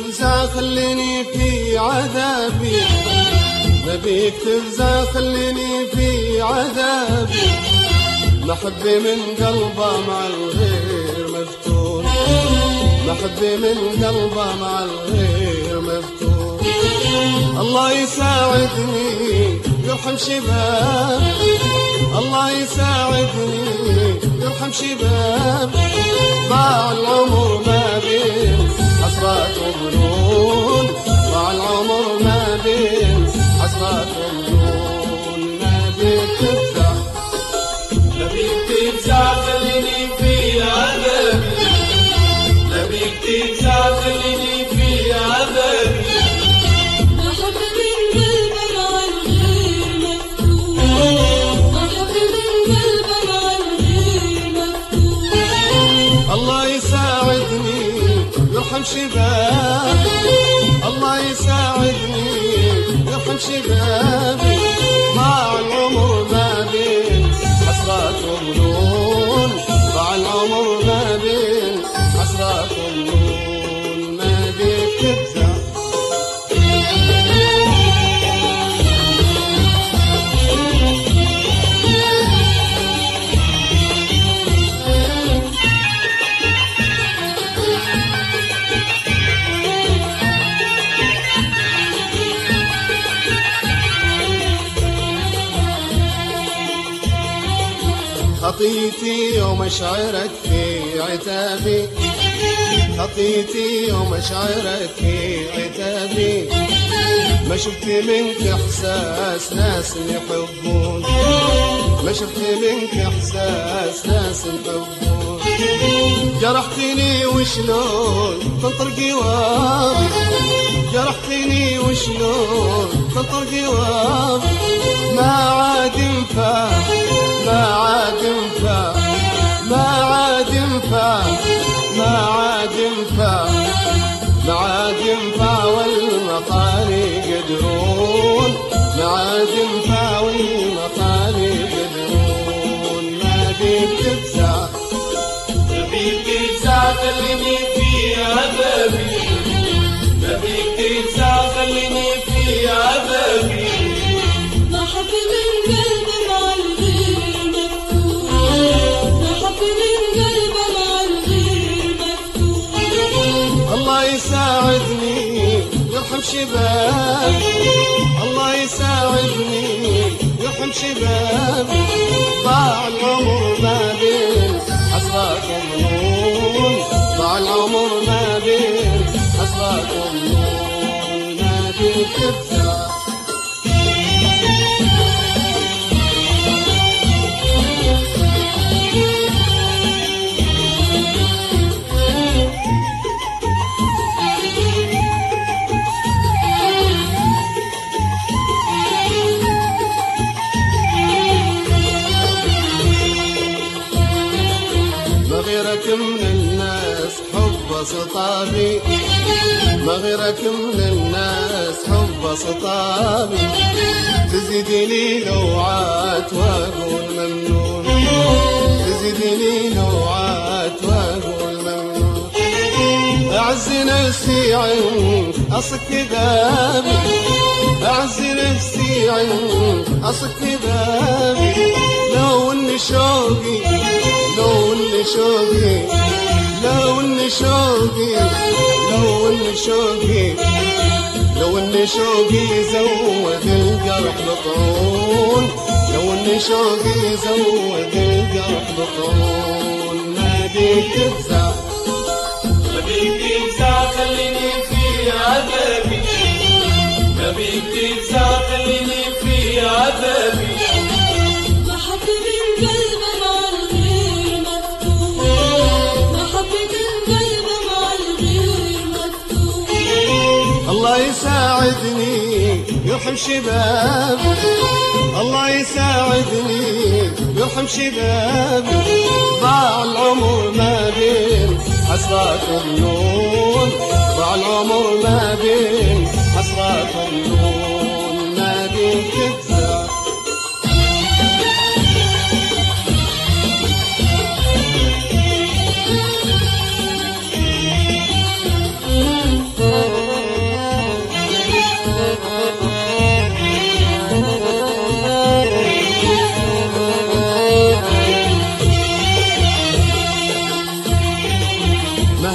تفزع خليني في عذابي، نبيك تفزع خليني في عذابي، محبي من قلبه مع الغير مفتون، محبي من قلبه مع الغير مفتون. الله يساعدني يرحم شباب، الله يساعدني يرحم شباب، ضاع العمر ما بين حسرات وظنون، ضاع العمر ما بين حسرات وظنون. نبيك تفزع، نبيك تفزع خليني في عذابي، نبيك تفزع خليني في عذابي، محبي من قلبه مع الغير مفتون، محبي من قلبه مع الغير مفتون. الله يساعدني يرحم شباب، الله يساعدني يرحم شبابي، ضاع العمر ما بين حسرات وظنون، ضاع العمر ما بين حسرات وظنون. ما بيك تفزع، خطيتي ومشعرك في عتابي، خطيتي ومشعرك في عتابي، ما شفت منك احساس ناس يحبون، ما شفت منك احساس ناس يحبون. جرحتني وشلون تنطر قوامي، جرحتني وشلون تنطر قوامي، ما عاد ينفع، ما عاد ينفع، ما عاد ينفع، ما عاد ينفع، ما عاد ينفع والمقالي يقدرون، ما عاد ينفع والمقالي يقدرون. نبيك تفزع، نبيك تفزع خليني في عذابي، نبيك تفزع خليني في عذابي، محبي من قلبه مع الغير مفتون، محبي من قلبه مع الغير مفتون. الله يساعدني يرحم شباب، الله يساعدني يرحم شباب، ضاع العمر ما بين حسرات وظنون، ضاع العمر ما بين حسرات وظنون. نبيك تفزع، ما غيرك من الناس حب سطابي، ما غيرك من الناس حب سطابي، تزيدني لوعات واقول ممنون، تزيدني لوعات واقول ممنون. اعز نفسي عنك اصك بابي، اعز نفسي عنك اصك بابي، لو ان شوقي، لو ان شوقي، لو ان شوقي، لو ان شوقي، لو ان شوقي زود الجرح بطعون، لو ان شوقي زود الجرح بطعون. نبيك تفزع، نبيك تفزع خليني في عذابي، نبيك تفزع خليني في عذابي، محبي من قلبه مع الغير مفتون، محبي من قلبه مع الغير مفتون. الله يساعدني يرحم شباب، الله يساعدني يرحم شبابي، ضاع العمر ما بين حسرات وظنون، ضاع العمر ما بين حسرات وظنون. نبيك تفزع، Oh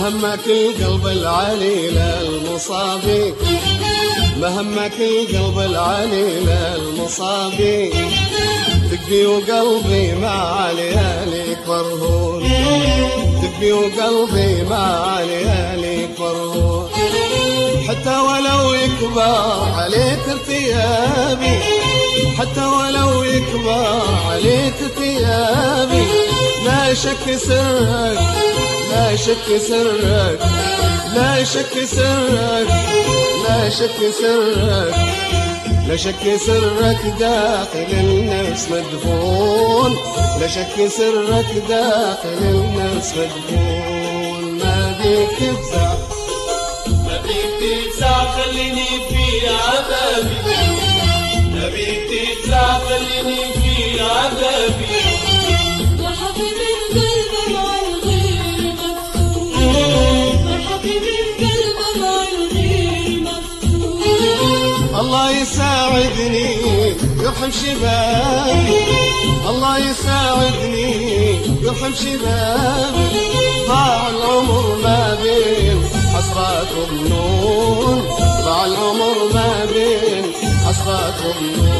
همك القلب العليل المصابي، همك القلب العليل المصابي، دقي وقلبي مع لياليك مرهون، دقي وقلبي مع لياليك مرهون، حتى ولو يكبر عليك ارتيابي، حتى ولو يكبر عليك ارتيابي، لا شك سرك، لا شك سرك، لا شك سرك، لا شك سرك، لا شك سرك داخل النفس مدفون، لا شك سرك داخل النفس مدفون. ما بيك تفزع، ما بيك تفزع خليني في عذابي، ما بيك تفزع خليني في عذابي، يا حبيبي القلب مع الغير مفتون، يا حبيبي القلب مع الغير مفتون. الله يساعدني يرحم شبابي، الله يساعدني يرحم شبابي، ضاع العمر ما بين حسرات وظنون، ضاع العمر ما بين حسرات وظنون.